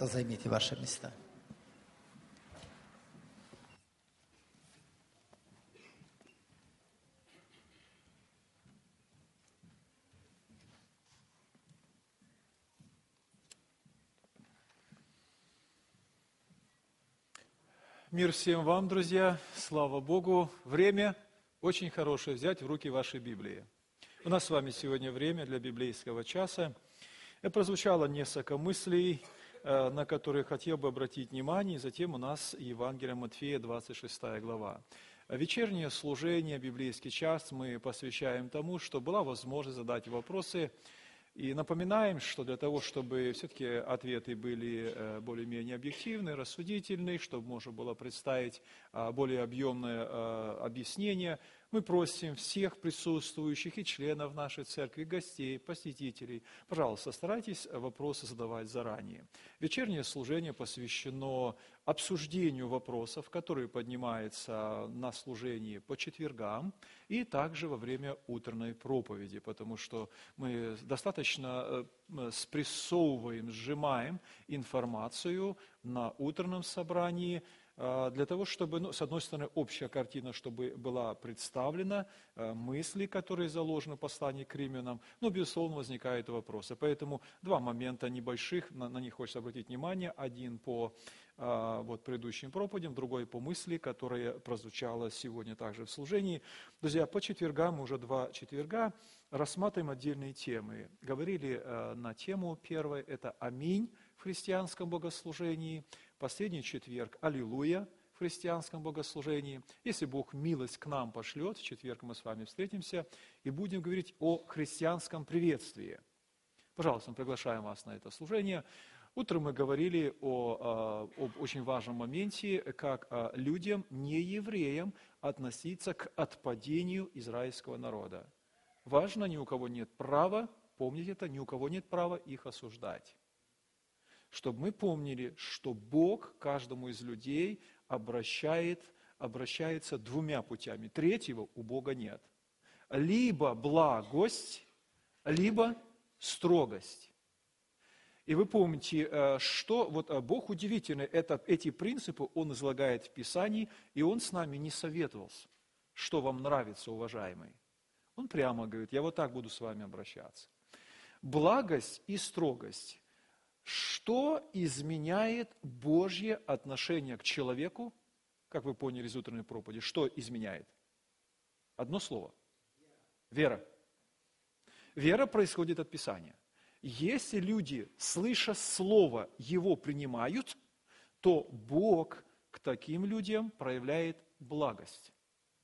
Пожалуйста, займите ваши места. Мир всем вам, друзья! Слава Богу! Время очень хорошее взять в руки ваши Библии. У нас с вами сегодня время для библейского часа. Прозвучало несколько мыслей, на которые хотел бы обратить внимание, и затем у нас Евангелие Матфея, 26 глава. Вечернее служение, библейский час мы посвящаем тому, что была возможность задать вопросы. И напоминаем, что для того, чтобы все-таки ответы были более-менее объективные, рассудительные, чтобы можно было представить более объемное объяснение, мы просим всех присутствующих и членов нашей церкви, гостей, посетителей, пожалуйста, старайтесь вопросы задавать заранее. Вечернее служение посвящено обсуждению вопросов, которые поднимаются на служении по четвергам и также во время утренней проповеди, потому что мы достаточно спрессовываем, сжимаем информацию на утреннем собрании, для того, чтобы, с одной стороны, общая картина, чтобы была представлена, мысли, которые заложены в послании к римлянам, но, безусловно, возникают вопросы. Поэтому два момента небольших, на них хочется обратить внимание. Один по предыдущим проповедям, другой по мысли, которая прозвучала сегодня также в служении. Друзья, по четвергам, мы уже 2 четверга, рассматриваем отдельные темы. Говорили на тему первой, это «Аминь» в христианском богослужении. Последний четверг «Аллилуйя» в христианском богослужении. Если Бог милость к нам пошлет, в четверг мы с вами встретимся и будем говорить о христианском приветствии. Пожалуйста, мы приглашаем вас на это служение. Утром мы говорили об очень важном моменте, как людям, не евреям, относиться к отпадению израильского народа. Важно, ни у кого нет права, помните это, ни у кого нет права их осуждать. Чтобы мы помнили, что Бог каждому из людей обращается 2 путями. Третьего у Бога нет. Либо благость, либо строгость. И вы помните, что Бог удивительный, эти принципы Он излагает в Писании, и Он с нами не советовался, что вам нравится, уважаемый. Он прямо говорит, я вот так буду с вами обращаться. Благость и строгость. Что изменяет Божье отношение к человеку, как вы поняли из утренней проповеди, что изменяет? Одно слово. Вера. Вера происходит от Писания. Если люди, слыша слово, его принимают, то Бог к таким людям проявляет благость.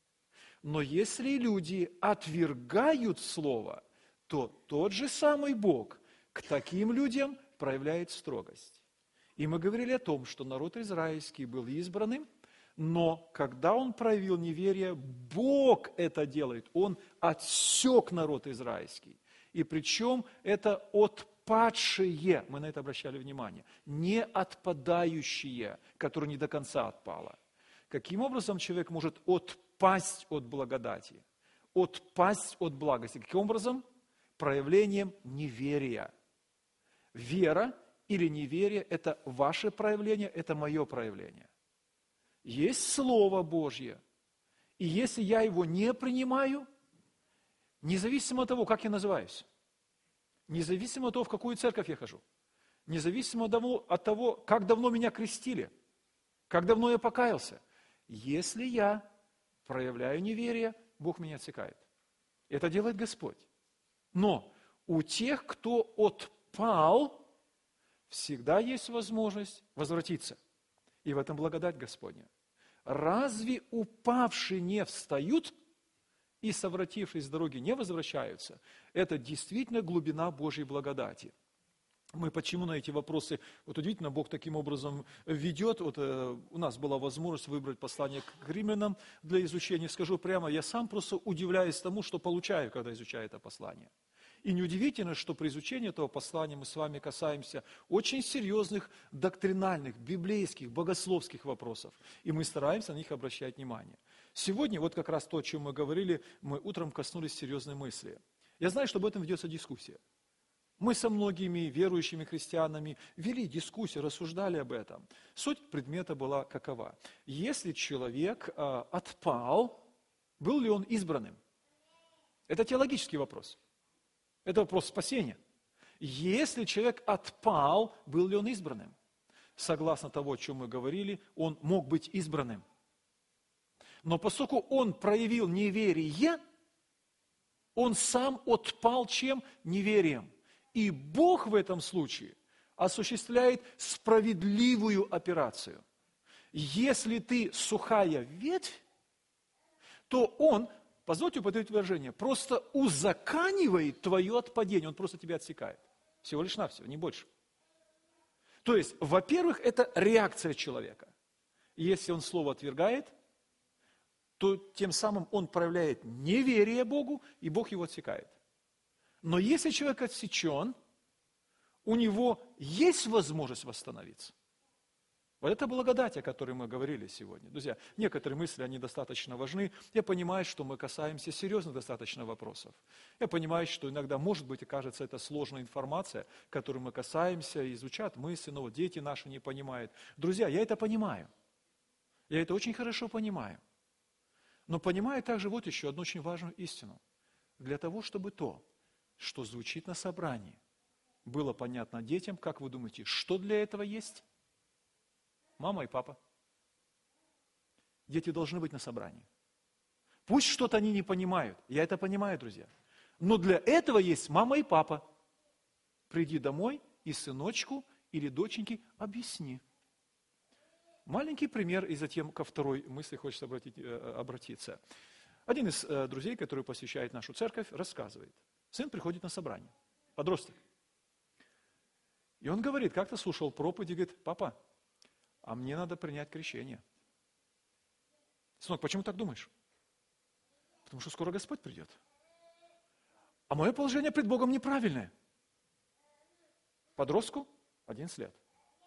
Но если люди отвергают слово, то тот же самый Бог к таким людям проявляет строгость. И мы говорили о том, что народ израильский был избранным, но когда он проявил неверие, Бог это делает. Он отсек народ израильский. И причем это отпадшие, мы на это обращали внимание, не отпадающие, которые не до конца отпало. Каким образом человек может отпасть от благодати, отпасть от благости? Каким образом? Проявлением неверия. Вера или неверие – это ваше проявление, это мое проявление. Есть Слово Божье, и если я его не принимаю, независимо от того, как я называюсь, независимо от того, в какую церковь я хожу, независимо от того, как давно меня крестили, как давно я покаялся, если я проявляю неверие, Бог меня отсекает. Это делает Господь. Но у тех, кто отпал, всегда есть возможность возвратиться. И в этом благодать Господня. Разве упавшие не встают и, совратившись с дороги, не возвращаются? Это действительно глубина Божьей благодати. Мы почему на эти вопросы, удивительно, Бог таким образом ведет. У нас была возможность выбрать послание к римлянам для изучения. Скажу прямо, я сам просто удивляюсь тому, что получаю, когда изучаю это послание. И неудивительно, что при изучении этого послания мы с вами касаемся очень серьезных доктринальных, библейских, богословских вопросов. И мы стараемся на них обращать внимание. Сегодня, вот как раз то, о чем мы говорили, мы утром коснулись серьезной мысли. Я знаю, что об этом ведется дискуссия. Мы со многими верующими христианами вели дискуссию, рассуждали об этом. Суть предмета была какова? Если человек отпал, был ли он избранным? Это теологический вопрос. Это вопрос спасения. Если человек отпал, был ли он избранным? Согласно того, о чем мы говорили, он мог быть избранным. Но поскольку он проявил неверие, он сам отпал чем? Неверием. И Бог в этом случае осуществляет справедливую операцию. Если ты сухая ветвь, то Он, позвольте употребить выражение, просто узаканивает твое отпадение, Он просто тебя отсекает. Всего лишь навсего, не больше. То есть, во-первых, это реакция человека. Если он слово отвергает, то тем самым он проявляет неверие Богу, и Бог его отсекает. Но если человек отсечен, у него есть возможность восстановиться. Вот это благодать, о которой мы говорили сегодня. Друзья, некоторые мысли, они достаточно важны. Я понимаю, что мы касаемся серьезных достаточно вопросов. Я понимаю, что иногда, может быть, окажется это сложная информация, которой мы касаемся, изучат мысли, но вот дети наши не понимают. Друзья, я это понимаю. Я это очень хорошо понимаю. Но понимаю также вот еще одну очень важную истину. Для того, чтобы то, что звучит на собрании, было понятно детям, как вы думаете, что для этого есть? Мама и папа. Дети должны быть на собрании. Пусть что-то они не понимают, я это понимаю, друзья. Но для этого есть мама и папа. Приди домой и сыночку или доченьке объясни. Маленький пример, и затем ко второй мысли хочется обратиться. Один из друзей, который посещает нашу церковь, рассказывает. Сын приходит на собрание, подросток. И он говорит, как-то слушал проповедь и говорит, папа, а мне надо принять крещение. Сынок, почему так думаешь? Потому что скоро Господь придет. А мое положение пред Богом неправильное. Подростку 11 лет.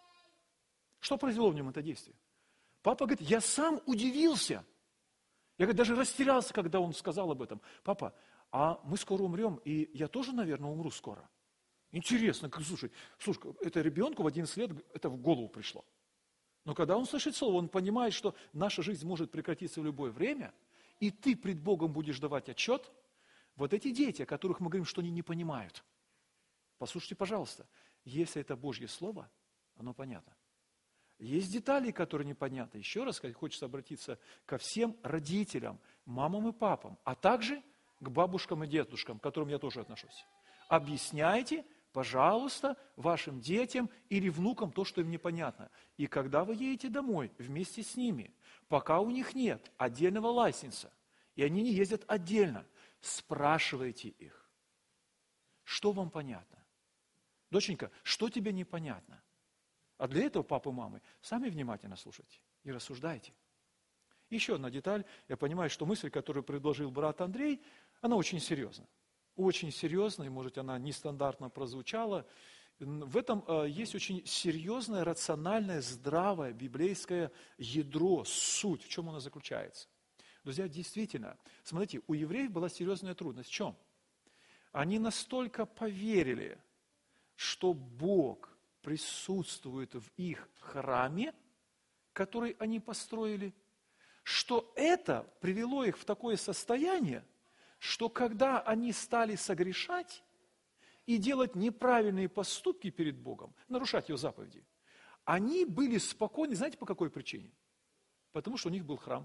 Что произвело в нем это действие? Папа говорит, я сам удивился. Я, говорит, даже растерялся, когда он сказал об этом. Папа, а мы скоро умрем, и я тоже, наверное, умру скоро. Интересно, слушай, это ребенку в 11 лет это в голову пришло. Но когда он слышит слово, он понимает, что наша жизнь может прекратиться в любое время, и ты пред Богом будешь давать отчет. Вот эти дети, о которых мы говорим, что они не понимают. Послушайте, пожалуйста, если это Божье Слово, оно понятно. Есть детали, которые непонятны. Еще раз хочется обратиться ко всем родителям, мамам и папам, а также к бабушкам и дедушкам, к которым я тоже отношусь. Объясняйте, пожалуйста, вашим детям или внукам то, что им непонятно. И когда вы едете домой вместе с ними, пока у них нет отдельного лайсенса, и они не ездят отдельно, спрашивайте их, что вам понятно. Доченька, что тебе непонятно? А для этого папы и мамы сами внимательно слушайте и рассуждайте. Еще одна деталь. Я понимаю, что мысль, которую предложил брат Андрей, она очень серьезна. Очень серьезная, и, может, она нестандартно прозвучала. В этом есть очень серьезное, рациональное, здравое библейское ядро, суть, в чем она заключается. Друзья, действительно, смотрите, у евреев была серьезная трудность. В чем? Они настолько поверили, что Бог присутствует в их храме, который они построили, что это привело их в такое состояние, что когда они стали согрешать и делать неправильные поступки перед Богом, нарушать Его заповеди, они были спокойны, знаете, по какой причине? Потому что у них был храм.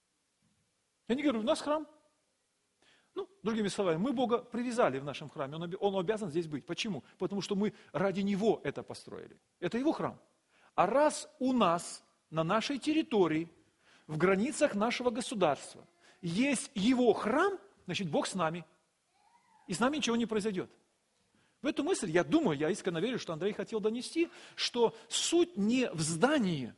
И они говорят, у нас храм. Другими словами, мы Бога привязали в нашем храме, Он обязан здесь быть. Почему? Потому что мы ради Него это построили. Это Его храм. А раз у нас, на нашей территории, в границах нашего государства, есть Его храм, значит, Бог с нами. И с нами ничего не произойдет. В эту мысль, я думаю, я искренне верю, что Андрей хотел донести, что суть не в здании,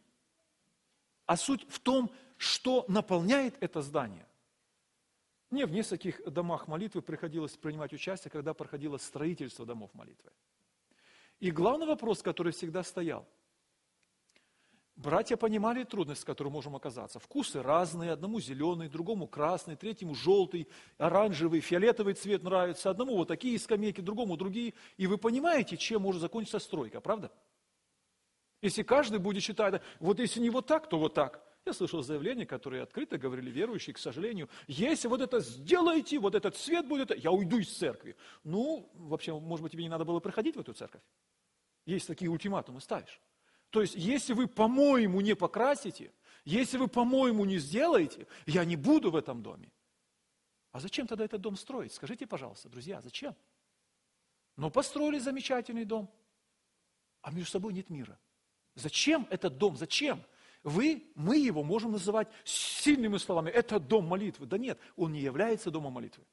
а суть в том, что наполняет это здание. Мне в нескольких домах молитвы приходилось принимать участие, когда проходило строительство домов молитвы. И главный вопрос, который всегда стоял, Братья понимали трудность, в которой можем оказаться. Вкусы разные, одному зеленый, другому красный, третьему желтый, оранжевый, фиолетовый цвет нравится, одному вот такие скамейки, другому другие. И вы понимаете, чем может закончиться стройка, правда? Если каждый будет считать, вот если не вот так, то вот так. Я слышал заявления, которые открыто говорили верующие, к сожалению, если вот это сделаете, вот этот цвет будет, я уйду из церкви. Ну, вообще, может быть, тебе не надо было приходить в эту церковь? Есть такие ультиматумы ставишь. То есть, если вы, по-моему, не покрасите, если вы, по-моему, не сделаете, я не буду в этом доме. А зачем тогда этот дом строить? Скажите, пожалуйста, друзья, зачем? Ну, построили замечательный дом, а между собой нет мира. Зачем этот дом? Зачем? Мы его можем называть сильными словами. Это дом молитвы. Да нет, он не является домом молитвы.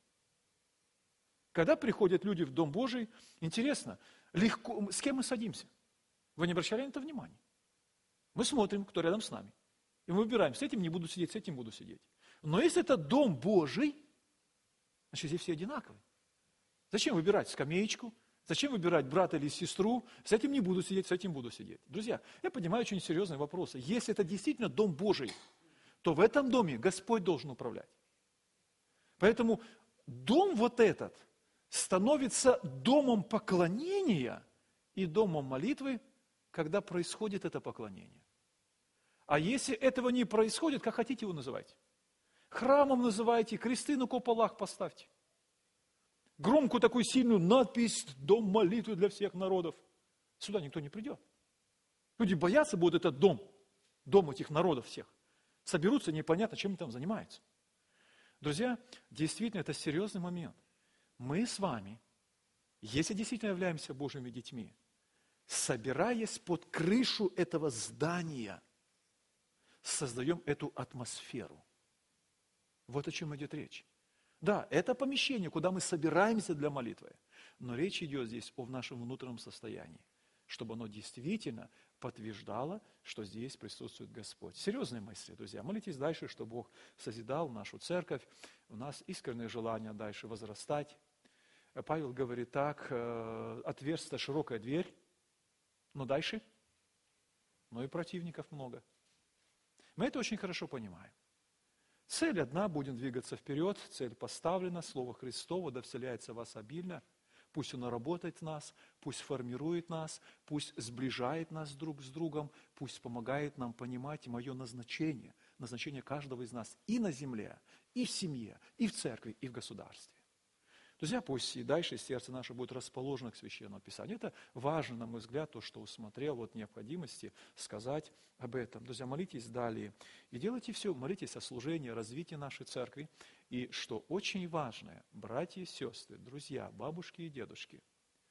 Когда приходят люди в Дом Божий, интересно, легко, с кем мы садимся? Вы не обращали на это внимания? Мы смотрим, кто рядом с нами. И мы выбираем, с этим не буду сидеть, с этим буду сидеть. Но если это Дом Божий, значит, здесь все одинаковые. Зачем выбирать скамеечку? Зачем выбирать брата или сестру? С этим не буду сидеть, с этим буду сидеть. Друзья, я понимаю очень серьезные вопросы. Если это действительно Дом Божий, то в этом доме Господь должен управлять. Поэтому дом вот этот становится домом поклонения и домом молитвы, когда происходит это поклонение. А если этого не происходит, как хотите его называть? Храмом называйте, кресты на куполах поставьте. Громкую такую сильную надпись «Дом молитвы для всех народов». Сюда никто не придет. Люди боятся будут этот дом этих народов всех. Соберутся, непонятно, чем они там занимаются. Друзья, действительно, это серьезный момент. Мы с вами, если действительно являемся Божьими детьми, собираясь под крышу этого здания, создаем эту атмосферу. Вот о чем идет речь. Да, это помещение, куда мы собираемся для молитвы, но речь идет здесь о нашем внутреннем состоянии, чтобы оно действительно подтверждало, что здесь присутствует Господь. Серьезные мысли, друзья. Молитесь дальше, чтобы Бог созидал нашу церковь. У нас искреннее желание дальше возрастать. Павел говорит так, отверстия широкая дверь, но дальше, но и противников много. Мы это очень хорошо понимаем. Цель одна, будем двигаться вперед, цель поставлена, Слово Христово да вселяется в вас обильно. Пусть оно работает в нас, пусть формирует нас, пусть сближает нас друг с другом, пусть помогает нам понимать мое назначение, назначение каждого из нас и на земле, и в семье, и в церкви, и в государстве. Друзья, пусть и дальше сердце наше будет расположено к Священному Писанию. Это важно, на мой взгляд, то, что усмотрел вот необходимости сказать об этом. Друзья, молитесь далее. И делайте все, молитесь о служении, о развитии нашей церкви. И что очень важное, братья и сестры, друзья, бабушки и дедушки,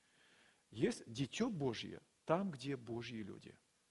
есть Дитё Божье там, где Божьи люди.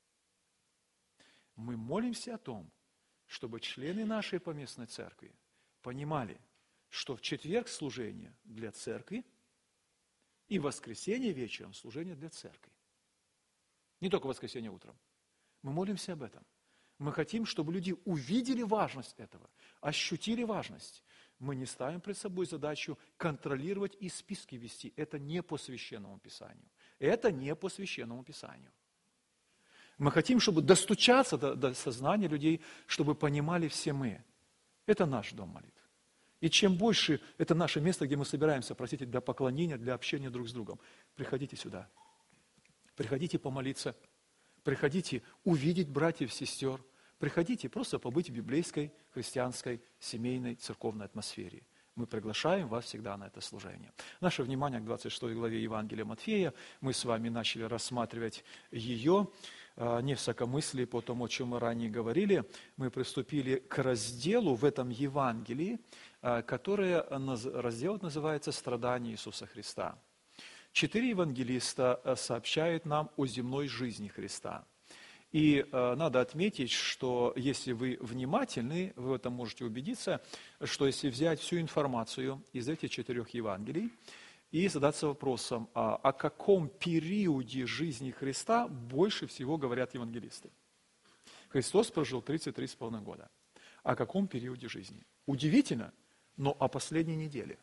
Мы молимся о том, чтобы члены нашей поместной церкви понимали, что в четверг служение для церкви и в воскресенье вечером служение для церкви. Не только в воскресенье утром. Мы молимся об этом. Мы хотим, чтобы люди увидели важность этого, ощутили важность. Мы не ставим пред собой задачу контролировать и списки вести. Это не по Священному Писанию. Это не по Священному Писанию. Мы хотим, чтобы достучаться до сознания людей, чтобы понимали все мы. Это наш дом молитвы. И чем больше, это наше место, где мы собираемся, простите, для поклонения, для общения друг с другом. Приходите сюда. Приходите помолиться. Приходите увидеть братьев, сестер. Приходите просто побыть в библейской, христианской, семейной, церковной атмосфере. Мы приглашаем вас всегда на это служение. Наше внимание к 26 главе Евангелия Матфея. Мы с вами начали рассматривать ее. Не в сокомыслии по тому, о чем мы ранее говорили. Мы приступили к разделу в этом Евангелии, который раздел называется «Страдания Иисуса Христа». 4 евангелиста сообщают нам о земной жизни Христа. И надо отметить, что если вы внимательны, вы в этом можете убедиться, что если взять всю информацию из этих 4 Евангелий и задаться вопросом, о каком периоде жизни Христа больше всего говорят евангелисты. Христос прожил 33,5 года. О каком периоде жизни? Удивительно, но о последней неделе.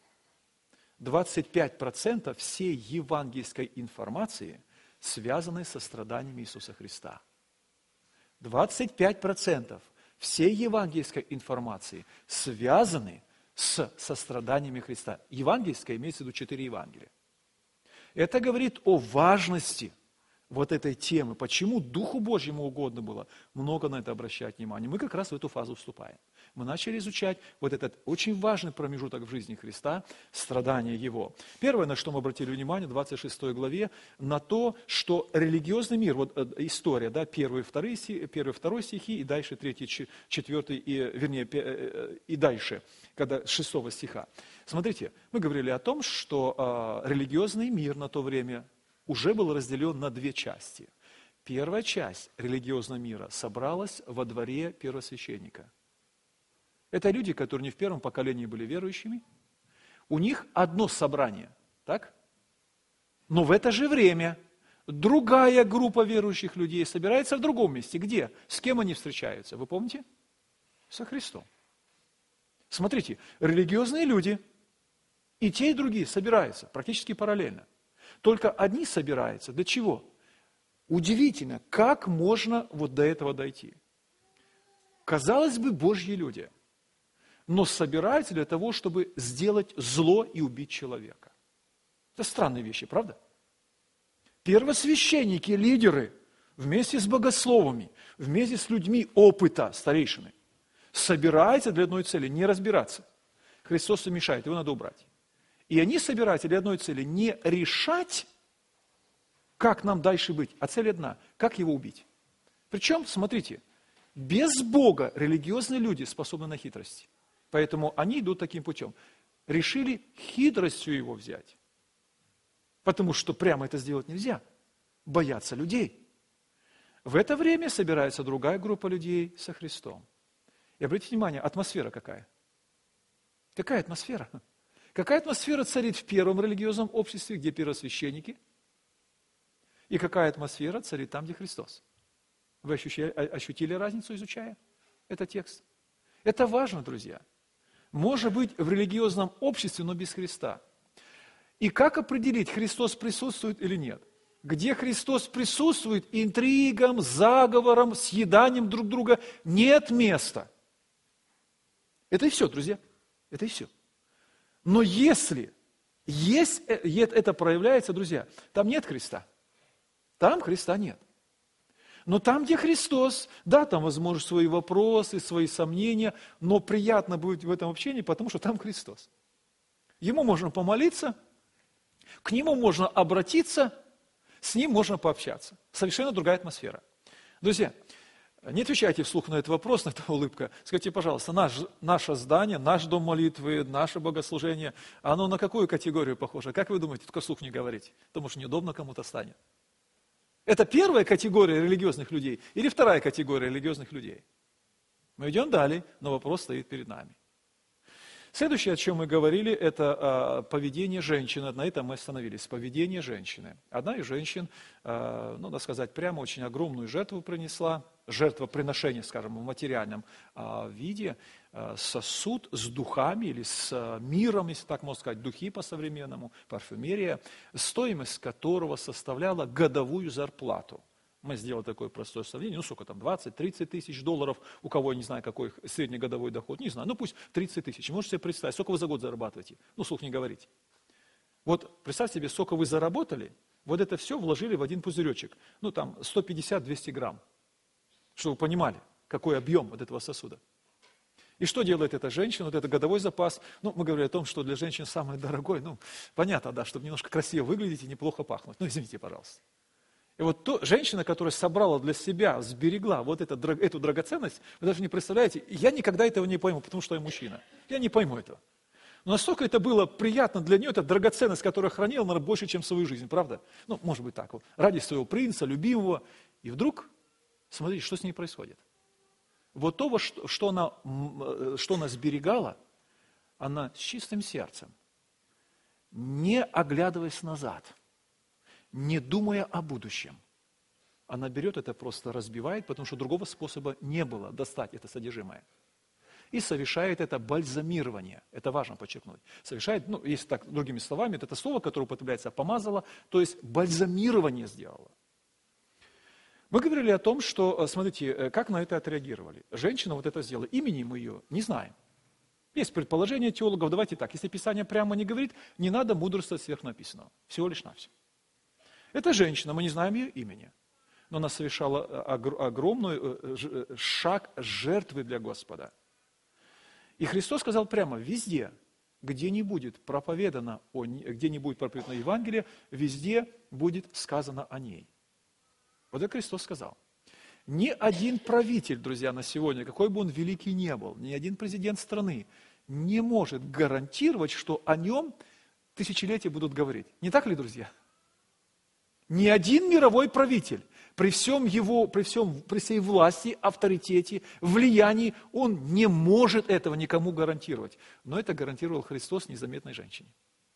25% всей евангельской информации связаны со страданиями Иисуса Христа. 25% всей евангельской информации связаны с состраданиями Христа. Евангельская имеется в виду 4 Евангелия. Это говорит о важности вот этой темы, почему Духу Божьему угодно было много на это обращать внимание. Мы как раз в эту фазу вступаем. Мы начали изучать вот этот очень важный промежуток в жизни Христа, страдания Его. Первое, на что мы обратили внимание, в 26 главе, на то, что религиозный мир, вот история, да, 1 и 2 стихи, и дальше 3, 4, и дальше, когда с 6 стиха. Смотрите, мы говорили о том, что религиозный мир на то время уже был разделен на 2 части. Первая часть религиозного мира собралась во дворе первосвященника. Это люди, которые не в первом поколении были верующими. У них одно собрание, так? Но в это же время другая группа верующих людей собирается в другом месте. Где? С кем они встречаются? Вы помните? Со Христом. Смотрите, религиозные люди и те, и другие собираются практически параллельно. Только одни собираются. Для чего? Удивительно, как можно вот до этого дойти. Казалось бы, Божьи люди, но собираются для того, чтобы сделать зло и убить человека. Это странные вещи, правда? Первосвященники, лидеры, вместе с богословами, вместе с людьми опыта, старейшины, собираются для одной цели – не разбираться. Христос им мешает, его надо убрать. И они собираются для одной цели – не решать, как нам дальше быть, а цель одна – как его убить. Причем, смотрите, без Бога религиозные люди способны на хитрость. Поэтому они идут таким путем. Решили хитростью его взять. Потому что прямо это сделать нельзя. Боятся людей. В это время собирается другая группа людей со Христом. И обратите внимание, атмосфера какая? Какая атмосфера? Какая атмосфера царит в первом религиозном обществе, где первосвященники? И какая атмосфера царит там, где Христос? Вы ощутили разницу, изучая этот текст? Это важно, друзья. Может быть в религиозном обществе, но без Христа. И как определить, Христос присутствует или нет? Где Христос присутствует, интригам, заговорам, съеданием друг друга нет места. Это и все, друзья. Это и все. Но если это проявляется, друзья, там нет Христа. Там Христа нет. Но там, где Христос, да, там, возможно, свои вопросы, свои сомнения, но приятно будет в этом общении, потому что там Христос. Ему можно помолиться, к Нему можно обратиться, с Ним можно пообщаться. Совершенно другая атмосфера. Друзья, не отвечайте вслух на этот вопрос, на эту улыбку. Скажите, пожалуйста, наше здание, наш дом молитвы, наше богослужение, оно на какую категорию похоже? Как вы думаете, только вслух не говорить? Потому что неудобно кому-то станет. Это первая категория религиозных людей или вторая категория религиозных людей? Мы идем далее, но вопрос стоит перед нами. Следующее, о чем мы говорили, это поведение женщины. На этом мы остановились. Поведение женщины. Одна из женщин, надо сказать прямо, очень огромную жертву принесла. Жертвоприношение, скажем, в материальном виде. Сосуд с духами или с миром, если так можно сказать, духи по-современному, парфюмерия, стоимость которого составляла годовую зарплату. Мы сделали такое простое сравнение, сколько там, 20-30 тысяч долларов, у кого, я не знаю, какой среднегодовой доход, не знаю, пусть 30 тысяч. Можете себе представить, сколько вы за год зарабатываете? Вслух не говорите. Вот представьте себе, сколько вы заработали, вот это все вложили в один пузыречек, там 150-200 грамм, чтобы вы понимали, какой объем вот этого сосуда. И что делает эта женщина? Вот это годовой запас. Мы говорили о том, что для женщин самое дорогое, понятно, да, чтобы немножко красиво выглядеть и неплохо пахнуть. Извините, пожалуйста. И вот женщина, которая собрала для себя, сберегла вот эту драгоценность, вы даже не представляете, я никогда этого не пойму, потому что я мужчина. Я не пойму этого. Но настолько это было приятно для нее, это драгоценность, которую хранила, наверное, больше, чем свою жизнь, правда? Может быть так вот. Ради своего принца, любимого. И вдруг, смотрите, что с ней происходит. Вот то, что она сберегала, она с чистым сердцем, не оглядываясь назад, не думая о будущем, она берет это, просто разбивает, потому что другого способа не было достать это содержимое. И совершает это бальзамирование. Это важно подчеркнуть. Совершает, если так, другими словами, это слово, которое употребляется, помазала, то есть бальзамирование сделала. Мы говорили о том, что, смотрите, как на это отреагировали. Женщина вот это сделала. Имени мы ее не знаем. Есть предположение теологов. Давайте так, если Писание прямо не говорит, не надо мудрствовать сверх написанного. Всего лишь навсего. Это женщина, мы не знаем ее имени. Но она совершала огромный шаг жертвы для Господа. И Христос сказал прямо, везде, где не будет проповедано Евангелие, везде будет сказано о ней. Вот это Христос сказал. Ни один правитель, друзья, на сегодня, какой бы он великий ни был, ни один президент страны не может гарантировать, что о нем тысячелетия будут говорить. Не так ли, друзья? Ни один мировой правитель, при всей власти, авторитете, влиянии, он не может этого никому гарантировать. Но это гарантировал Христос незаметной женщине.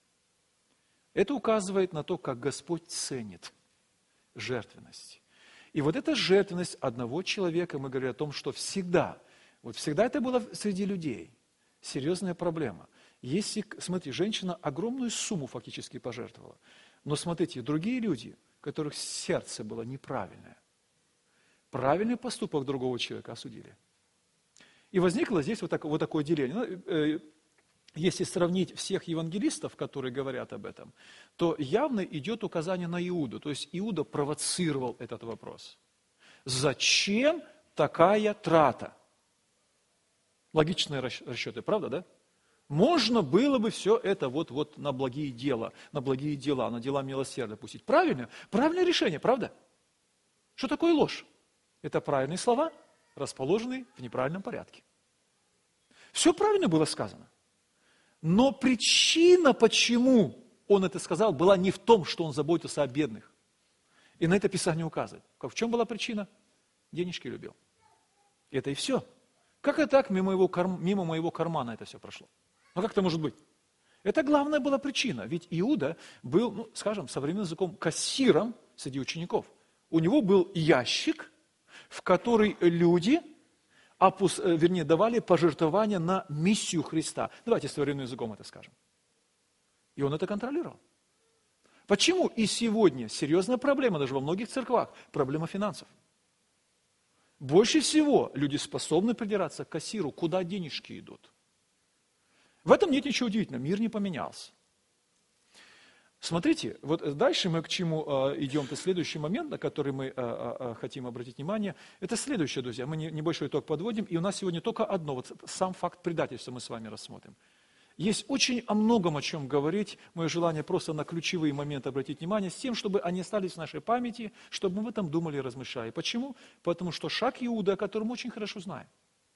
Это указывает на то, как Господь ценит жертвенность. И вот эта жертвенность одного человека, мы говорим о том, что всегда это было среди людей, серьезная проблема. Если, смотрите, женщина огромную сумму фактически пожертвовала, но смотрите, другие люди, у которых сердце было неправильное, правильный поступок другого человека осудили. И возникло здесь вот такое деление. Если сравнить всех евангелистов, которые говорят об этом, то явно идет указание на Иуду. То есть Иуда провоцировал этот вопрос. Зачем такая трата? Логичные расчеты, правда, да? Можно было бы все это вот на благие дела, на дела милосердия пустить. Правильно? Правильное решение, правда? Что такое ложь? Это правильные слова, расположенные в неправильном порядке. Все правильно было сказано. Но причина, почему он это сказал, была не в том, что он заботился о бедных. И на это Писание указывает. В чем была причина? Денежки любил. Это и все. Как это так мимо моего кармана это все прошло? Ну как это может быть? Это главная была причина. Ведь Иуда был, скажем, современным языком, кассиром среди учеников. У него был ящик, в который люди давали пожертвования на миссию Христа. Давайте современным языком это скажем. И он это контролировал. Почему и сегодня серьезная проблема, даже во многих церквах, проблема финансов. Больше всего люди способны придираться к кассиру, куда денежки идут. В этом нет ничего удивительного, мир не поменялся. Смотрите, вот дальше мы к чему идем, это следующий момент, на который мы хотим обратить внимание. Это следующее, друзья, мы небольшой итог подводим, и у нас сегодня только одно, вот сам факт предательства мы с вами рассмотрим. Есть очень о многом о чем говорить, мое желание просто на ключевые моменты обратить внимание, с тем, чтобы они остались в нашей памяти, чтобы мы в этом думали и размышляли. Почему? Потому что шаг Иуда, о котором мы очень хорошо знаем,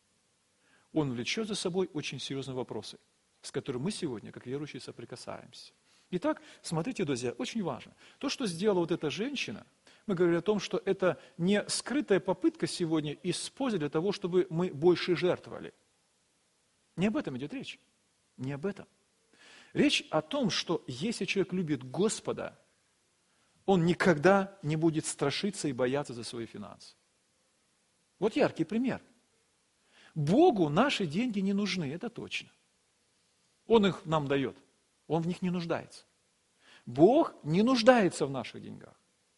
он влечет за собой очень серьезные вопросы, с которыми мы сегодня, как верующие, соприкасаемся. Итак, смотрите, друзья, очень важно. То, что сделала вот эта женщина, мы говорили о том, что это не скрытая попытка сегодня использовать для того, чтобы мы больше жертвовали. Не об этом идет речь. Не об этом. Речь о том, что если человек любит Господа, он никогда не будет страшиться и бояться за свои финансы. Вот яркий пример. Богу наши деньги не нужны, это точно. Он их нам дает. Он в них не нуждается. Бог не нуждается в наших деньгах.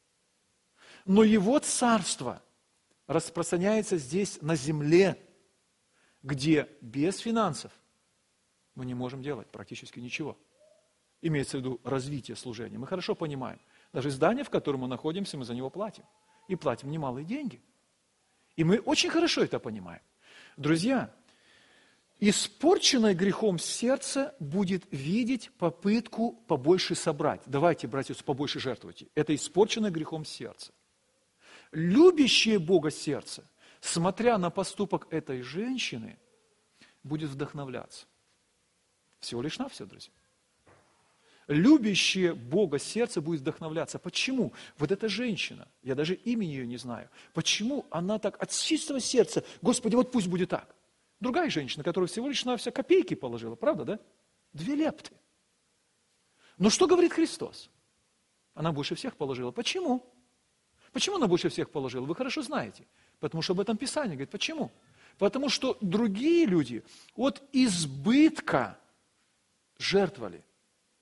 Но Его царство распространяется здесь на земле, где без финансов мы не можем делать практически ничего. Имеется в виду развитие служения. Мы хорошо понимаем. Даже здание, в котором мы находимся, мы за него платим. И платим немалые деньги. И мы очень хорошо это понимаем. Друзья, испорченное грехом сердце будет видеть попытку побольше собрать. Давайте, братья, побольше жертвуйте. Это испорченное грехом сердце. Любящее Бога сердце, смотря на поступок этой женщины, будет вдохновляться. Всего лишь навсего, друзья. Любящее Бога сердце будет вдохновляться. Почему? Вот эта женщина, я даже имени ее не знаю, почему она так от чистого сердца, Господи, вот пусть будет так. Другая женщина, которая всего лишь на все копейки положила, правда, да? 2 лепты. Но что говорит Христос? Она больше всех положила. Почему? Почему она больше всех положила? Вы хорошо знаете. Потому что об этом Писание говорит. Почему? Потому что другие люди от избытка жертвовали.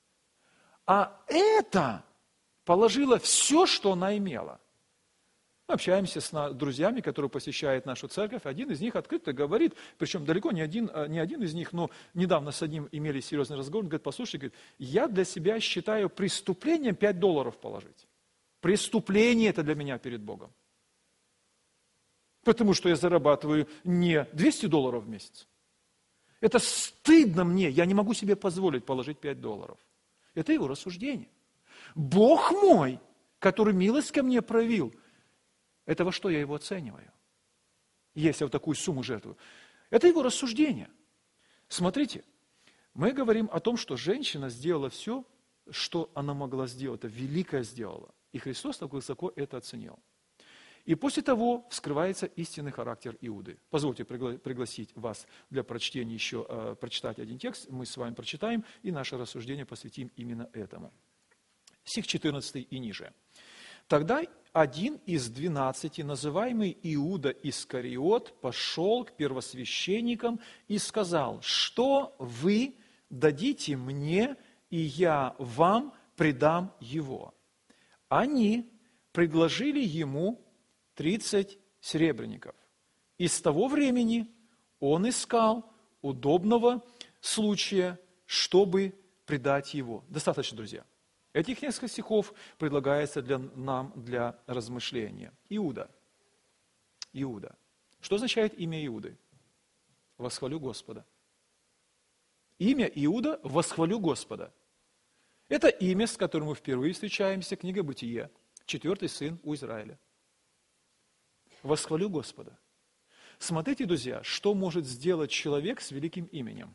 А это положила все, что она имела. Мы общаемся с друзьями, которые посещают нашу церковь. Один из них открыто говорит, причем далеко не один из них, но недавно с одним имели серьезный разговор. Он говорит, послушай, говорит, я для себя считаю преступлением $5 положить. Преступление это для меня перед Богом. Потому что я зарабатываю не $200 в месяц. Это стыдно мне, я не могу себе позволить положить $5. Это его рассуждение. Бог мой, который милость ко мне проявил, это во что я его оцениваю? Если я вот такую сумму жертвую. Это его рассуждение. Смотрите, мы говорим о том, что женщина сделала все, что она могла сделать, это великое сделала. И Христос так высоко это оценил. И после того вскрывается истинный характер Иуды. Позвольте пригласить вас для прочтения еще, прочитать один текст. Мы с вами прочитаем, и наше рассуждение посвятим именно этому. Стих 14 и ниже. «Тогда один из 12, называемый Иуда Искариот, пошел к первосвященникам и сказал, что вы дадите мне, и я вам предам его. Они предложили ему 30 серебряников. И с того времени он искал удобного случая, чтобы предать его». Достаточно, друзья. Этих несколько стихов предлагается нам для размышления. Иуда. Иуда. Что означает имя Иуды? Восхвалю Господа. Имя Иуда – восхвалю Господа. Это имя, с которым мы впервые встречаемся, книга Бытие, 4-й сын у Израиля. Восхвалю Господа. Смотрите, друзья, что может сделать человек с великим именем.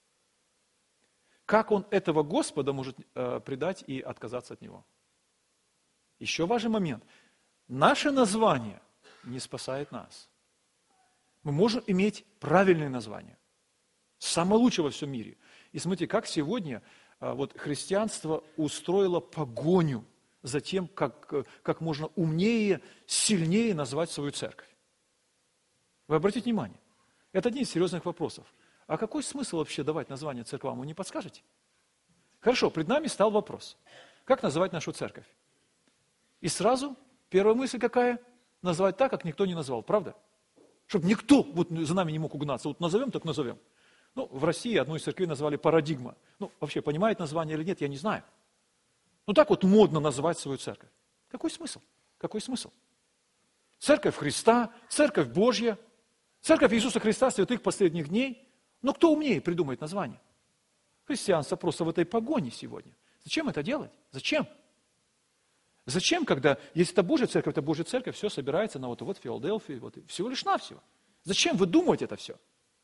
Как он этого Господа может предать и отказаться от него? Еще важный момент. Наше название не спасает нас. Мы можем иметь правильное название. Самое лучшее во всем мире. И смотрите, как сегодня христианство устроило погоню за тем, как можно умнее, сильнее назвать свою церковь. Вы обратите внимание, это один из серьезных вопросов. А какой смысл вообще давать название церквам, вы не подскажете? Хорошо, пред нами стал вопрос. Как называть нашу церковь? И сразу первая мысль какая? Назвать так, как никто не назвал, правда? Чтобы никто за нами не мог угнаться. Вот назовем, так назовем. В России одну из церквей назвали «Парадигма». Вообще, понимает название или нет, я не знаю. Так модно называть свою церковь. Какой смысл? Какой смысл? Церковь Христа, Церковь Божья, Церковь Иисуса Христа, святых последних дней. Но кто умнее придумает название? Христианство просто в этой погоне сегодня. Зачем это делать? Зачем? Зачем, когда, если это Божья церковь, все собирается на вот Филадельфии, всего лишь навсего. Зачем выдумывать это все?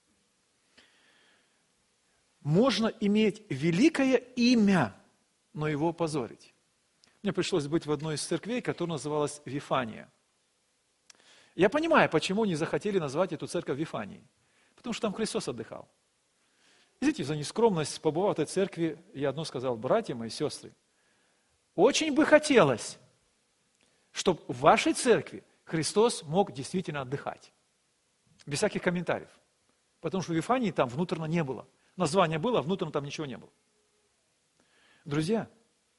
Можно иметь великое имя, но его опозорить. Мне пришлось быть в одной из церквей, которая называлась Вифания. Я понимаю, почему не захотели назвать эту церковь Вифанией. Потому что там Христос отдыхал. Извините за нескромность, побывав в этой церкви, я одно сказал: братья мои, сестры, очень бы хотелось, чтобы в вашей церкви Христос мог действительно отдыхать. Без всяких комментариев. Потому что в Вифании там внутренно не было. Название было, а внутренно там ничего не было. Друзья,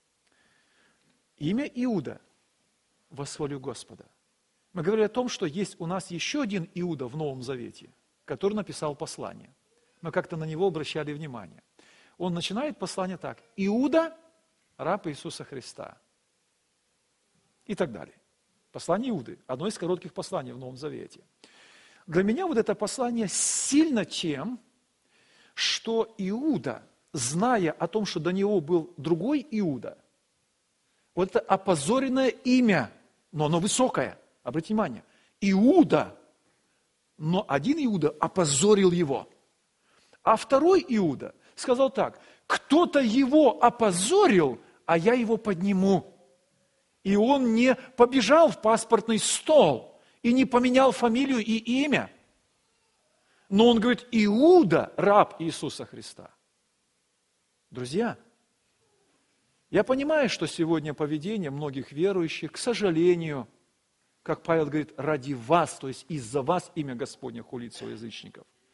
имя Иуда – восхвалю Господа. Мы говорили о том, что есть у нас еще один Иуда в Новом Завете, который написал послание. Мы как-то на него обращали внимание. Он начинает послание так: Иуда, раб Иисуса Христа. И так далее. Послание Иуды, одно из коротких посланий в Новом Завете. Для меня это послание сильно тем, что Иуда, зная о том, что до него был другой Иуда, это опозоренное имя, но оно высокое. Обратите внимание, Иуда, но один Иуда опозорил его. А второй Иуда сказал так: кто-то его опозорил, а я его подниму. И он не побежал в паспортный стол и не поменял фамилию и имя. Но он говорит: Иуда, раб Иисуса Христа. Друзья, я понимаю, что сегодня поведение многих верующих, к сожалению, как Павел говорит, ради вас, то есть из-за вас имя Господне хулит язычников.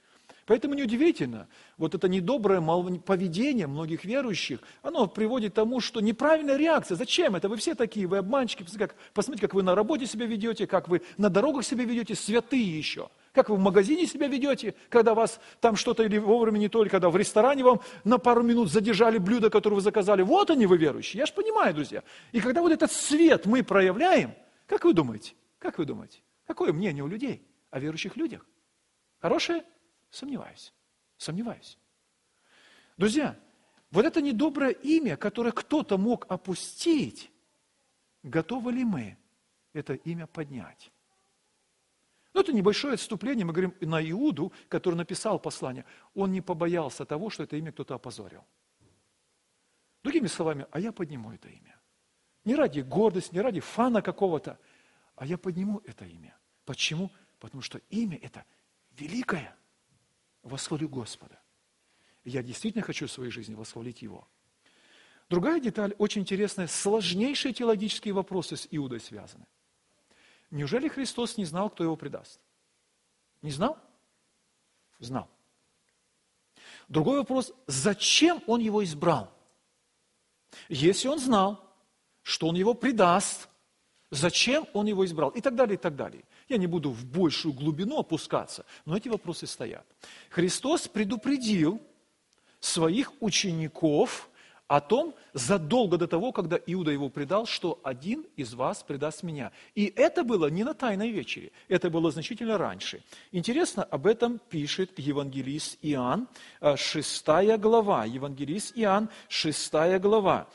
Поэтому неудивительно, вот это недоброе поведение многих верующих, оно приводит к тому, что неправильная реакция. Зачем это? Вы все такие, вы обманщики. Посмотрите, как вы на работе себя ведете, как вы на дорогах себя ведете, святые еще. Как вы в магазине себя ведете, когда вас там что-то или вовремя не то, или когда в ресторане вам на пару минут задержали блюдо, которое вы заказали. Вот они, вы верующие. Я же понимаю, друзья. И когда вот этот свет мы проявляем, как вы думаете? Как вы думаете? Какое мнение у людей о верующих людях? Хорошее? Сомневаюсь. Сомневаюсь. Друзья, вот это недоброе имя, которое кто-то мог опустить, готовы ли мы это имя поднять? Ну, это небольшое отступление, мы говорим на Иуду, который написал послание. Он не побоялся того, что это имя кто-то опозорил. Другими словами, а я подниму это имя. Не ради гордости, не ради фана какого-то, а я подниму это имя. Почему? Потому что имя это великое. Восхвалю Господа. Я действительно хочу в своей жизни восхвалить Его. Другая деталь, очень интересная, сложнейшие теологические вопросы с Иудой связаны. Неужели Христос не знал, кто Его предаст? Не знал? Знал. Другой вопрос, зачем Он Его избрал? Если Он знал, что Он Его предаст, зачем Он Его избрал? И так далее, и так далее. Я не буду в большую глубину опускаться, но эти вопросы стоят. Христос предупредил своих учеников о том, задолго до того, когда Иуда его предал, что один из вас предаст меня. И это было не на Тайной вечере, это было значительно раньше. Интересно, об этом пишет евангелист Иоанн, 6 глава. Евангелист Иоанн, 6 глава,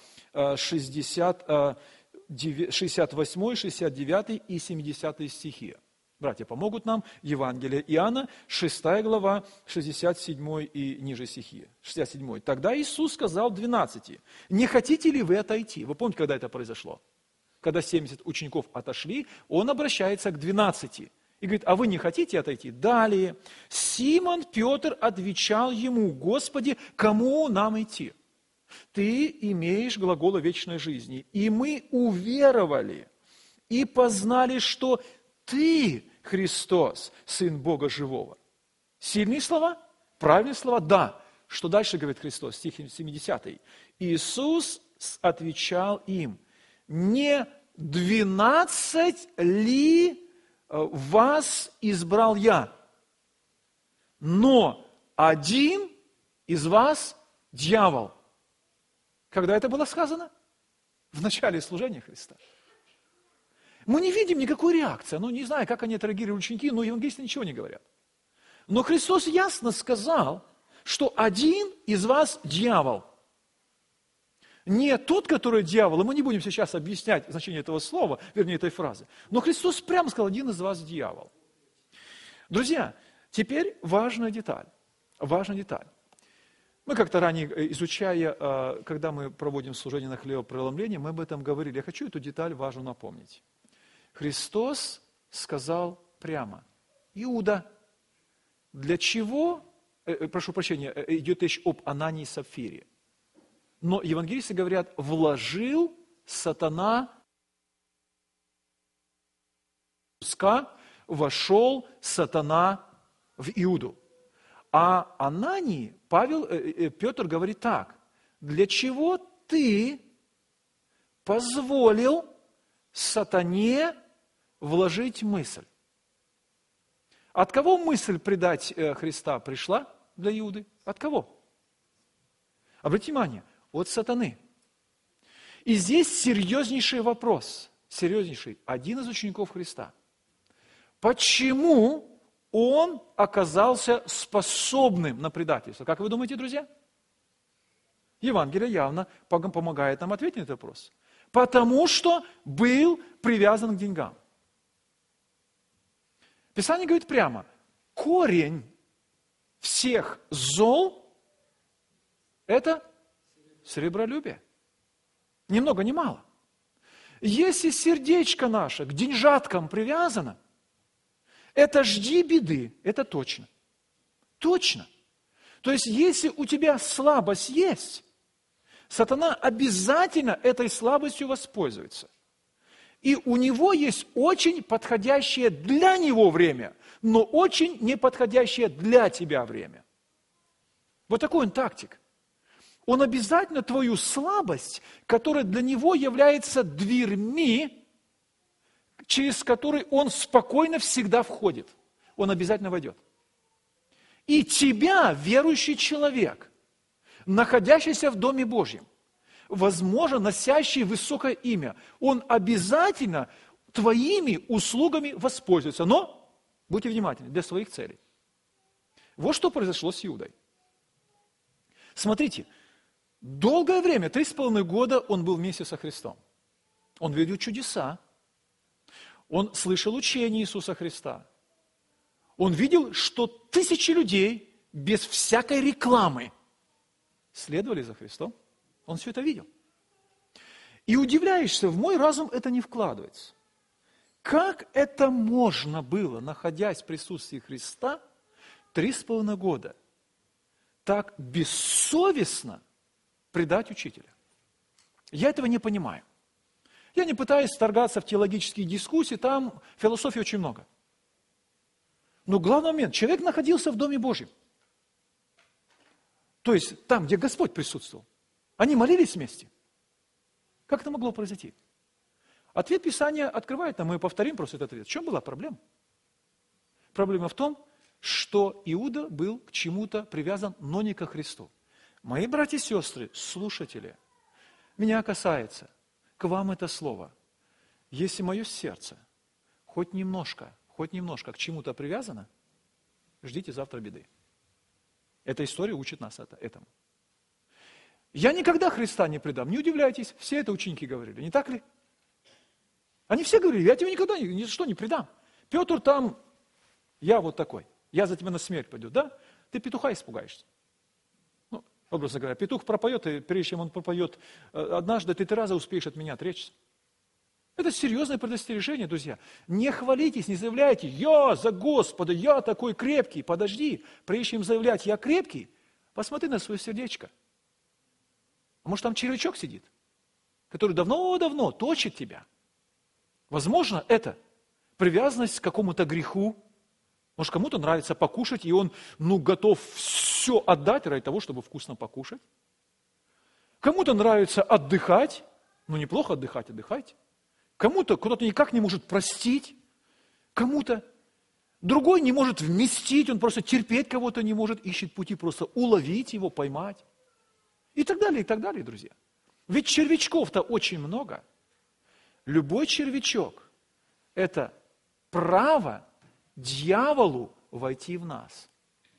68, 69 и 70 стихи. Братья помогут нам. Евангелие Иоанна, 6 глава, 67 и ниже стихи. 67. Тогда Иисус сказал 12: «Не хотите ли вы отойти?» Вы помните, когда это произошло? Когда 70 учеников отошли, Он обращается к 12 и говорит: «А вы не хотите отойти?» Далее. Симон Петр отвечал Ему: «Господи, кому нам идти? Ты имеешь глаголы вечной жизни, и мы уверовали и познали, что Ты, Христос, Сын Бога Живого». Сильные слова? Правильные слова? Да. Что дальше говорит Христос? Стих 70. Иисус отвечал им: «Не 12 ли вас избрал я? Но один из вас дьявол». Когда это было сказано? В начале служения Христа. Мы не видим никакой реакции. Ну, не знаю, как они отреагировали ученики, но евангелисты ничего не говорят. Но Христос ясно сказал, что один из вас дьявол. Не тот, который дьявол, и мы не будем сейчас объяснять значение этого слова, вернее, этой фразы. Но Христос прямо сказал: один из вас дьявол. Друзья, теперь важная деталь. Важная деталь. Мы как-то ранее, изучая, когда мы проводим служение на хлебопреломлении, мы об этом говорили. Я хочу эту деталь важную напомнить. Христос сказал прямо: Иуда, для чего, прошу прощения, идет речь об Анании и Сапфире, но евангелисты говорят: вложил сатана, вошел сатана в Иуду. А Анании Петр говорит так: для чего ты позволил сатане вложить мысль? От кого мысль предать Христа пришла для Иуды? От кого? Обратите внимание, от сатаны. И здесь серьезнейший вопрос, серьезнейший. Один из учеников Христа. Почему он оказался способным на предательство? Как вы думаете, друзья? Евангелие явно помогает нам ответить на этот вопрос. Потому что был привязан к деньгам. Писание говорит прямо: корень всех зол – это сребролюбие. Ни много, ни мало. Если сердечко наше к деньжаткам привязано, это жди беды, это точно. Точно. То есть, если у тебя слабость есть, сатана обязательно этой слабостью воспользуется. И у него есть очень подходящее для него время, но очень неподходящее для тебя время. Вот такой он тактик. Он обязательно твою слабость, которая для него является дверьми, через которые он спокойно всегда входит. Он обязательно войдет. И тебя, верующий человек, находящийся в Доме Божьем, возможно, носящий высокое имя, он обязательно твоими услугами воспользуется. Но, будьте внимательны, для своих целей. Вот что произошло с Иудой. Смотрите, долгое время, 3,5 года он был вместе со Христом. Он видел чудеса. Он слышал учение Иисуса Христа. Он видел, что тысячи людей без всякой рекламы следовали за Христом. Он все это видел. И удивляешься, в мой разум это не вкладывается. Как это можно было, находясь в присутствии Христа 3,5 года, так бессовестно предать учителя? Я этого не понимаю. Я не пытаюсь вторгаться в теологические дискуссии, там философии очень много. Но главный момент, человек находился в Доме Божьем. То есть там, где Господь присутствовал. Они молились вместе. Как это могло произойти? Ответ Писания открывает нам, мы повторим просто этот ответ. В чем была проблема? Проблема в том, что Иуда был к чему-то привязан, но не ко Христу. Мои братья и сестры, слушатели, меня касается, к вам это слово. Если мое сердце хоть немножко к чему-то привязано, ждите завтра беды. Эта история учит нас этому. Я никогда Христа не предам. Не удивляйтесь, все это ученики говорили, не так ли? Они все говорили, я тебя никогда ни за что не предам. Петр там, я вот такой, я за тебя на смерть пойду, да? Ты петуха испугаешься. Ну, образно говоря, петух пропоет, и прежде чем он пропоет однажды, ты 3 раза успеешь от меня отречься. Это серьезное предостережение, друзья. Не хвалитесь, не заявляйте, я за Господа, я такой крепкий. Подожди, прежде чем заявлять, я крепкий, посмотри на свое сердечко. А может, там червячок сидит, который давно-давно точит тебя. Возможно, это привязанность к какому-то греху. Может, кому-то нравится покушать, и он готов все отдать ради того, чтобы вкусно покушать. Кому-то нравится отдыхать. Неплохо отдыхать, отдыхайте. Кому-то кто-то никак не может простить. Кому-то другой не может вместить, он просто терпеть кого-то не может, ищет пути просто уловить его, поймать. И так далее, друзья. Ведь червячков-то очень много. Любой червячок – это право дьяволу войти в нас.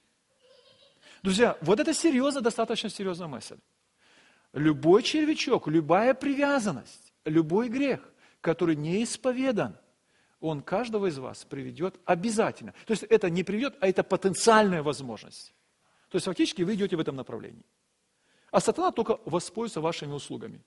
Друзья, вот это достаточно серьезная мысль. Любой червячок, любая привязанность, любой грех, который не исповедан, он каждого из вас приведет обязательно. То есть это не приведет, а это потенциальная возможность. То есть фактически вы идете в этом направлении. А сатана только воспользуется вашими услугами.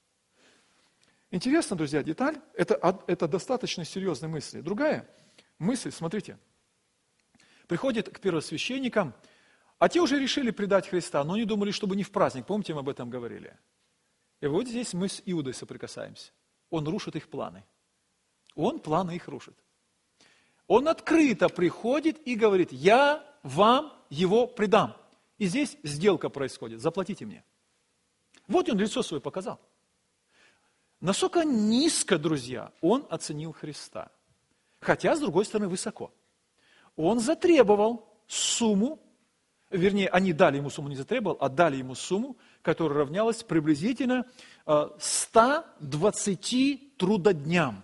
Интересно, друзья, деталь, это достаточно серьезные мысли. Другая мысль, смотрите, приходит к первосвященникам, а те уже решили предать Христа, но не думали, чтобы не в праздник. Помните, мы об этом говорили? И вот здесь мы с Иудой соприкасаемся. Он рушит их планы. Он планы их рушит. Он открыто приходит и говорит, я вам его предам. И здесь сделка происходит, заплатите мне. Вот он лицо свое показал. Насколько низко, друзья, он оценил Христа. Хотя, с другой стороны, высоко. Он затребовал сумму, вернее, они дали ему сумму, не затребовал, а дали ему сумму, которая равнялась приблизительно 120 трудодням.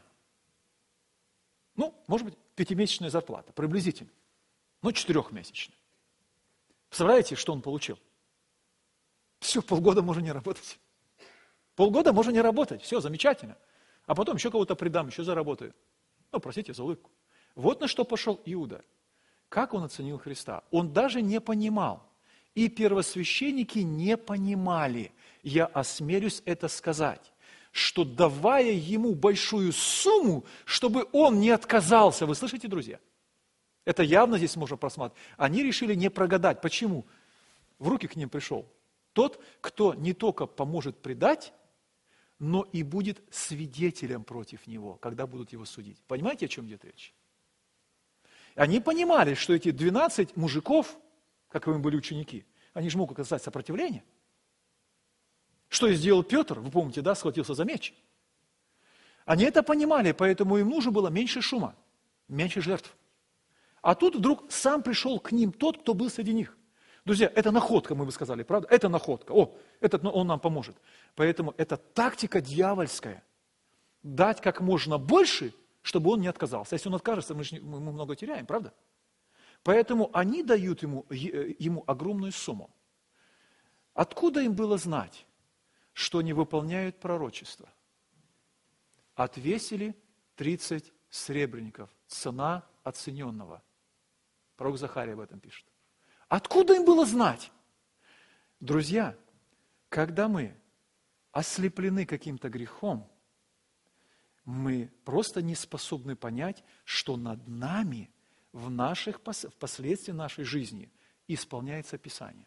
Может быть, 5-месячная зарплата, приблизительно. 4-месячная. Представляете, что он получил? Все, полгода можно не работать. Полгода можно не работать, все, замечательно. А потом еще кого-то предам, еще заработаю. Простите за улыбку. Вот на что пошел Иуда. Как он оценил Христа? Он даже не понимал. И первосвященники не понимали. Я осмелюсь это сказать. Что давая ему большую сумму, чтобы он не отказался. Вы слышите, друзья? Это явно здесь можно просматривать. Они решили не прогадать. Почему? В руки к ним пришел тот, кто не только поможет предать, но и будет свидетелем против него, когда будут его судить. Понимаете, о чем идет речь? Они понимали, что эти 12 мужиков, каковыми были ученики, они же могут оказать сопротивление. Что и сделал Петр, вы помните, да, схватился за меч. Они это понимали, поэтому им нужно было меньше шума, меньше жертв. А тут вдруг сам пришел к ним тот, кто был среди них. Друзья, это находка, мы бы сказали, правда? Это находка. Он нам поможет. Поэтому это тактика дьявольская. Дать как можно больше, чтобы он не отказался. Если он откажется, мы много теряем, правда? Поэтому они дают ему огромную сумму. Откуда им было знать, что не выполняют пророчество? Отвесили 30 сребреников, цена оцененного. Пророк Захария об этом пишет. Откуда им было знать? Друзья, когда мы ослеплены каким-то грехом, мы просто не способны понять, что над нами впоследствии нашей жизни исполняется Писание.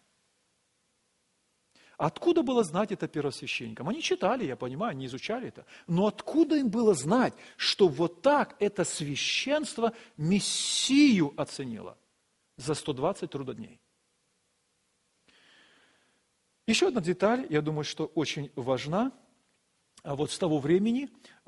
Откуда было знать это первосвященникам? Они читали, я понимаю, они изучали это. Но откуда им было знать, что вот так это священство Мессию оценило за 120 трудодней? Еще одна деталь, я думаю, что очень важна. Вот с того времени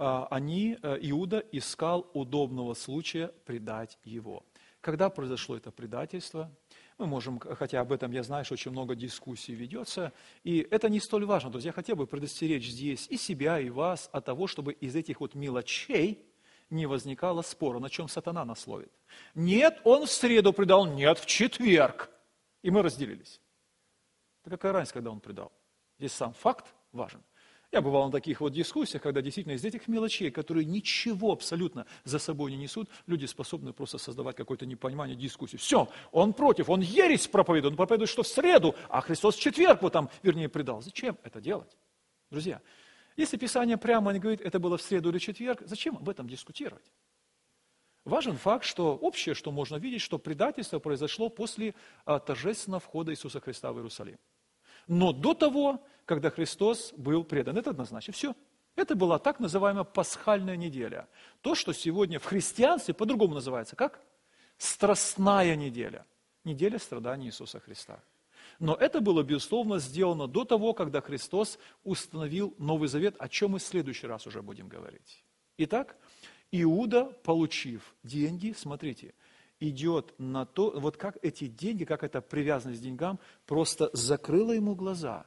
Иуда искал удобного случая предать его. Когда произошло это предательство? Мы можем, хотя об этом я знаю, что очень много дискуссий ведется, и это не столь важно. Друзья, я хотел бы предостеречь здесь и себя, и вас от того, чтобы из этих вот мелочей не возникало спора, на чем сатана нас ловит. Нет, он в среду предал, нет, в четверг. И мы разделились. Да какая разница, когда он предал? Здесь сам факт важен. Я бывал на таких вот дискуссиях, когда действительно из этих мелочей, которые ничего абсолютно за собой не несут, люди способны просто создавать какое-то непонимание дискуссии. Все, он против, он ересь проповедует, он проповедует, что в среду, а Христос в четверг предал. Зачем это делать? Друзья, если Писание прямо не говорит, это было в среду или четверг, зачем об этом дискутировать? Важен факт, что общее, что можно видеть, что предательство произошло после торжественного входа Иисуса Христа в Иерусалим. Но до того, когда Христос был предан. Это однозначно. Все. Это была так называемая пасхальная неделя. То, что сегодня в христианстве по-другому называется. Как? Страстная неделя. Неделя страданий Иисуса Христа. Но это было, безусловно, сделано до того, когда Христос установил Новый Завет, о чем мы в следующий раз уже будем говорить. Итак, Иуда, получив деньги, смотрите, идет на то, вот как эти деньги, как эта привязанность к деньгам, просто закрыла ему глаза.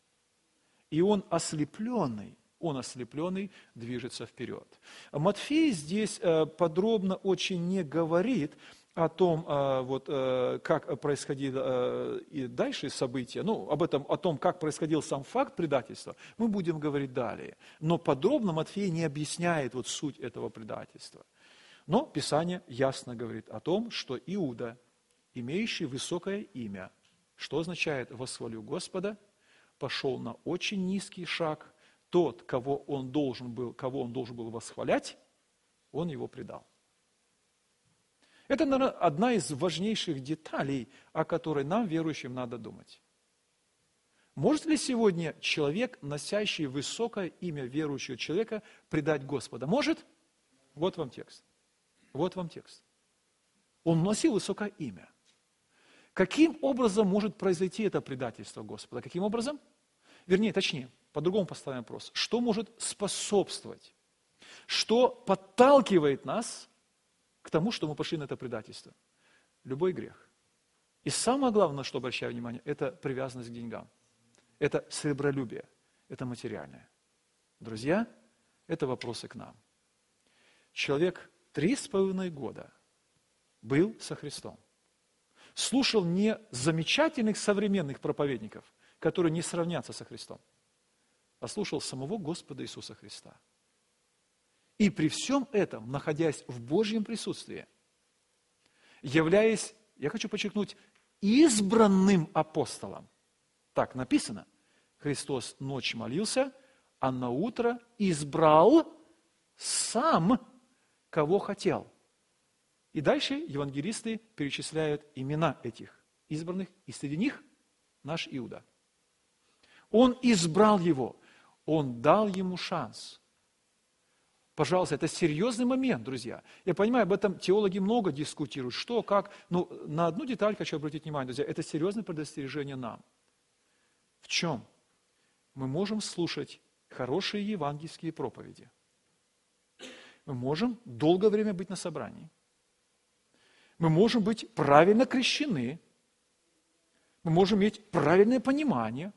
И он ослепленный движется вперед. Матфей здесь подробно очень не говорит о том, как происходило и дальше события, о том, как происходил сам факт предательства, мы будем говорить далее. Но подробно Матфей не объясняет суть этого предательства. Но Писание ясно говорит о том, что Иуда, имеющий высокое имя, что означает «восхвалю Господа», пошел на очень низкий шаг. Тот, кого он должен был восхвалять, он его предал. Это, наверное, одна из важнейших деталей, о которой нам, верующим, надо думать. Может ли сегодня человек, носящий высокое имя верующего человека, предать Господа? Может? Вот вам текст. Он носил высокое имя. Каким образом может произойти это предательство Господа? Каким образом? Точнее, по-другому поставим вопрос. Что может способствовать? Что подталкивает нас к тому, что мы пошли на это предательство? Любой грех. И самое главное, на что обращаю внимание, это привязанность к деньгам. Это сребролюбие. Это материальное. Друзья, это вопросы к нам. Человек 3,5 года был со Христом. Слушал не замечательных современных проповедников, которые не сравнятся со Христом, а слушал самого Господа Иисуса Христа. И при всем этом, находясь в Божьем присутствии, являясь, я хочу подчеркнуть, избранным апостолом. Так написано. Христос ночь молился, а наутро избрал сам, кого хотел. И дальше евангелисты перечисляют имена этих избранных, и среди них наш Иуда. Он избрал его. Он дал ему шанс. Пожалуйста, это серьезный момент, друзья. Я понимаю, об этом теологи много дискутируют, что, как. Но на одну деталь хочу обратить внимание, друзья. Это серьезное предостережение нам. В чем? Мы можем слушать хорошие евангельские проповеди. Мы можем долгое время быть на собрании. Мы можем быть правильно крещены. Мы можем иметь правильное понимание.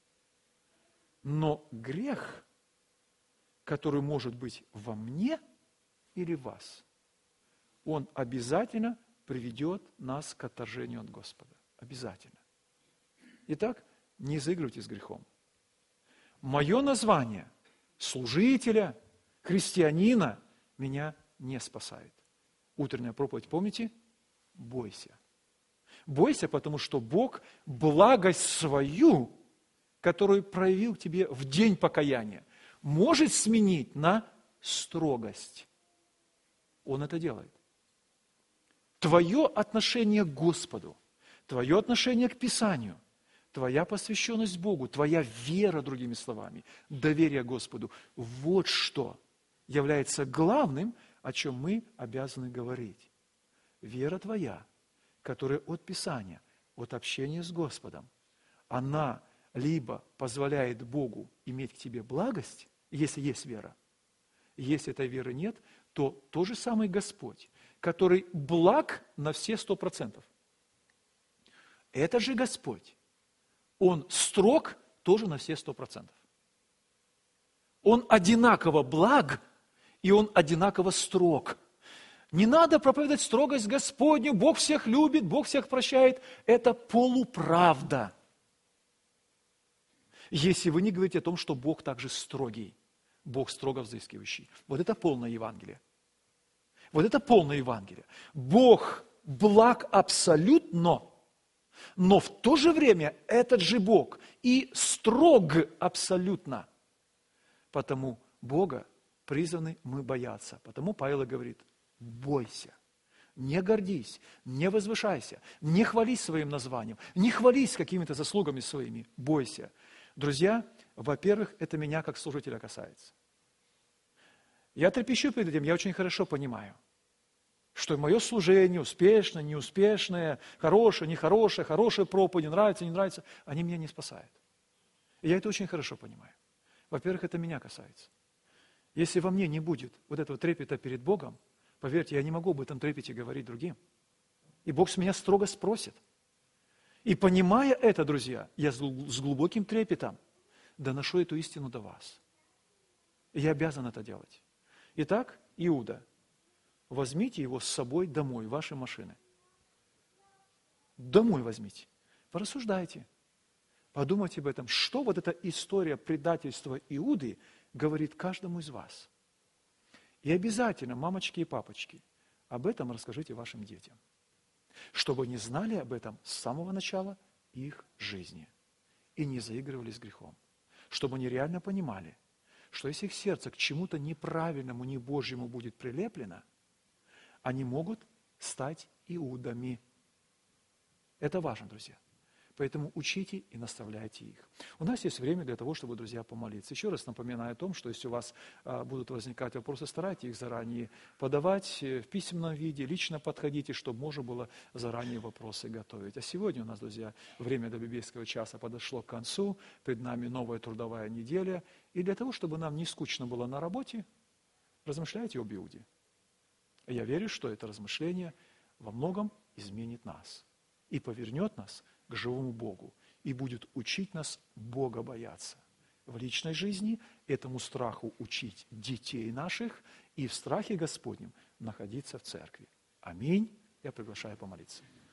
Но грех, который может быть во мне или в вас, он обязательно приведет нас к отторжению от Господа. Обязательно. Итак, не заигрывайте с грехом. Мое название служителя, христианина меня не спасает. Утренняя проповедь, помните? Бойся. Бойся, потому что Бог благость свою, которую проявил к тебе в день покаяния, может сменить на строгость. Он это делает. Твое отношение к Господу, твое отношение к Писанию, твоя посвященность Богу, твоя вера, другими словами, доверие Господу, вот что является главным, о чем мы обязаны говорить. Вера твоя, которая от Писания, от общения с Господом, она либо позволяет Богу иметь к тебе благость, если есть вера. Если этой веры нет, то тот же самый Господь, который благ на все 100%. Этот же Господь, Он строг тоже на все 100%. Он одинаково благ, и Он одинаково строг. Не надо проповедовать строгость Господню, Бог всех любит, Бог всех прощает. Это полуправда. Если вы не говорите о том, что Бог также строгий, Бог строго взыскивающий. Вот это полное Евангелие. Вот это полное Евангелие. Бог благ абсолютно, но в то же время этот же Бог и строг абсолютно. Потому Бога призваны мы бояться. Потому Павел говорит, бойся. Не гордись, не возвышайся, не хвались своим названием, не хвались какими-то заслугами своими, бойся. Друзья, во-первых, это меня как служителя касается. Я трепещу перед этим, я очень хорошо понимаю, что мое служение, успешное, неуспешное, хорошее, нехорошее, хорошая проповедь, нравится, не нравится, они меня не спасают. И я это очень хорошо понимаю. Во-первых, это меня касается. Если во мне не будет вот этого трепета перед Богом, поверьте, я не могу об этом трепете говорить другим. И Бог с меня строго спросит. И понимая это, друзья, я с глубоким трепетом доношу эту истину до вас. И я обязан это делать. Итак, Иуда, возьмите его с собой домой, в ваши машины. Домой возьмите. Порассуждайте. Подумайте об этом, что вот эта история предательства Иуды говорит каждому из вас. И обязательно, мамочки и папочки, об этом расскажите вашим детям, чтобы они знали об этом с самого начала их жизни и не заигрывали с грехом, чтобы они реально понимали, что если их сердце к чему-то неправильному, не Божьему будет прилеплено, они могут стать иудами. Это важно, друзья. Поэтому учите и наставляйте их. У нас есть время для того, чтобы, друзья, помолиться. Еще раз напоминаю о том, что если у вас будут возникать вопросы, старайтесь их заранее подавать в письменном виде, лично подходите, чтобы можно было заранее вопросы готовить. А сегодня у нас, друзья, время до библейского часа подошло к концу, перед нами новая трудовая неделя. И для того, чтобы нам не скучно было на работе, размышляйте об Иуде. Я верю, что это размышление во многом изменит нас и повернет нас к живому Богу и будет учить нас Бога бояться. В личной жизни этому страху учить детей наших и в страхе Господнем находиться в церкви. Аминь. Я приглашаю помолиться.